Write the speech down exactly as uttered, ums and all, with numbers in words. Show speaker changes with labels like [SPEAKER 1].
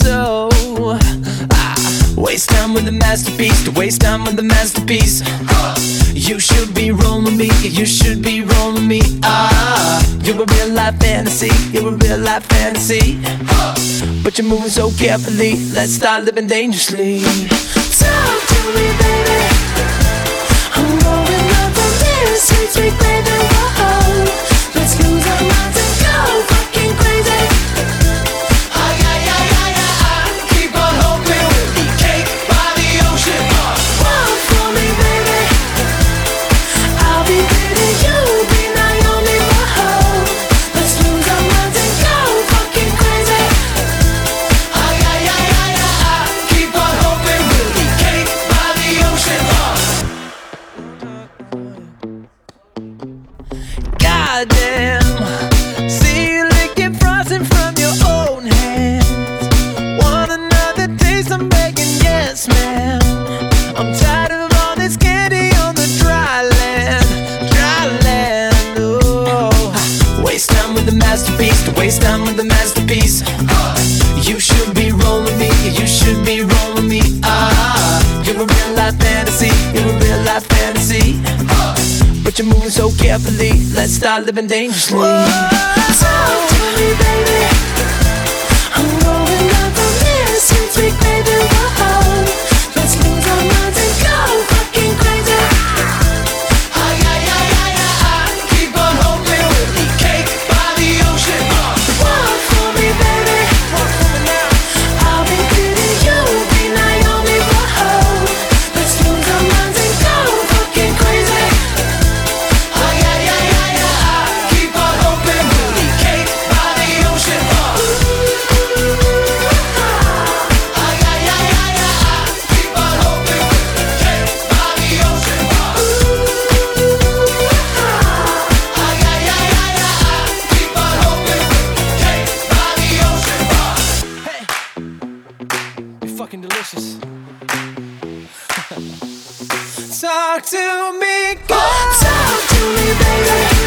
[SPEAKER 1] so. Ah, waste time with a masterpiece, to waste time with a masterpiece. You should be rolling me, you should be rolling me. Ah, you're a real life fantasy, you're a real life fantasy. But you're moving so carefully, let's start living dangerously. Talk to me, baby. I'm going up on this sweet, sweet baby. Whoa, let's lose our minds and go fucking crazy.
[SPEAKER 2] Ay, ay, ay, ay, ay, ay. Keep on hoping we'll be cake by the ocean.
[SPEAKER 1] Walk for me, baby. I'll be pretty, you'll be Naomi. Whoa, let's lose our minds and go fucking crazy.
[SPEAKER 2] Ay, ay, ay, ay, ay, ay. Keep on hoping we'll be cake by the ocean.
[SPEAKER 1] Goddamn, see you licking frosting from your own hands. Want another taste? I'm begging, yes, ma'am. I'm tired of all this candy on the dry land, dry land. Oh, waste time with the masterpiece, to waste time with the masterpiece. You should be rolling me, you should be rolling me. Ah, you're a real life fantasy, you're a real life fantasy. But you're moving so carefully, let's start living dangerously. Talk to me, baby. I'm going up on this sweet, sweet baby. Whoa, let's lose our minds and go fucking crazy.
[SPEAKER 2] Ay, ay, ay, ay, ay, ay. Keep on hoping we'll be cake by the ocean.
[SPEAKER 1] Walk for me, baby. I'll be pretty, you'll be Naomi. Whoa, let's lose our minds and go fucking crazy.
[SPEAKER 2] Ay, ay, ay, ay, ay, ay. Keep on hoping we'll be cake by the ocean. Ay, ay, ay, ay, ay, ay. Keep on hoping we'll be cake by the ocean. Ay, ay, ay, ay, ay, ay. Keep on hoping we'll be cake by the ocean.
[SPEAKER 1] Hey, you're fucking delicious. Talk to me, girl. Talk to me, baby.